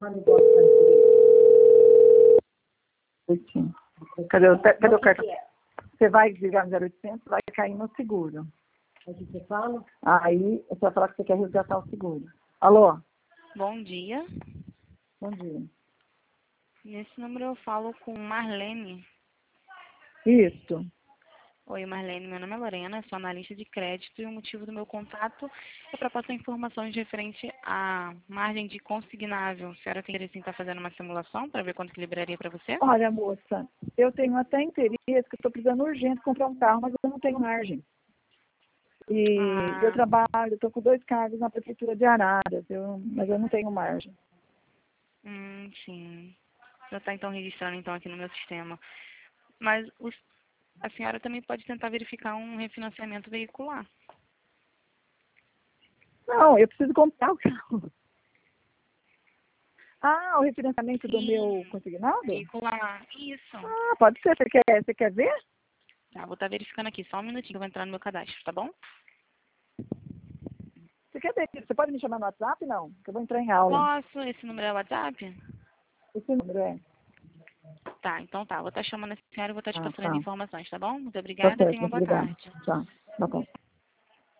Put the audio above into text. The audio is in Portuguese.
Cadê o cartão? Você vai ligar no 0800, vai cair no seguro. Aí você fala? Aí você vai falar que você quer resgatar o seguro. Alô? Bom dia. Bom dia. Nesse número eu falo com Marlene. Isso. Oi, Marlene. Meu nome é Lorena, sou analista de crédito e o motivo do meu contato é para passar informações referente à margem de consignável. A senhora tem interesse em estar fazendo uma simulação para ver quanto que liberaria para você? Olha, moça, eu tenho até interesse, que eu estou precisando urgente comprar um carro, mas eu não tenho margem. E eu trabalho, estou com 2 cargos na prefeitura de Araras, mas eu não tenho margem. Sim. Já está então registrando então aqui no meu sistema. Mas a senhora também pode tentar verificar um refinanciamento veicular. Não, eu preciso comprar o carro. Ah, o refinanciamento do meu consignado? Veicular, isso. Ah, pode ser. Você quer ver? Tá, vou estar verificando aqui, só um minutinho que eu vou entrar no meu cadastro, tá bom? Você quer ver? Você pode me chamar no WhatsApp? Não, que eu vou entrar em aula. Posso? Esse número é o WhatsApp? Esse número é. Tá, então tá. Vou estar chamando a senhora e vou estar te passando as Tá. informações, tá bom? Muito Tá obrigada e tenha certo, uma muito boa obrigada. tarde. Tchau. Boa tarde.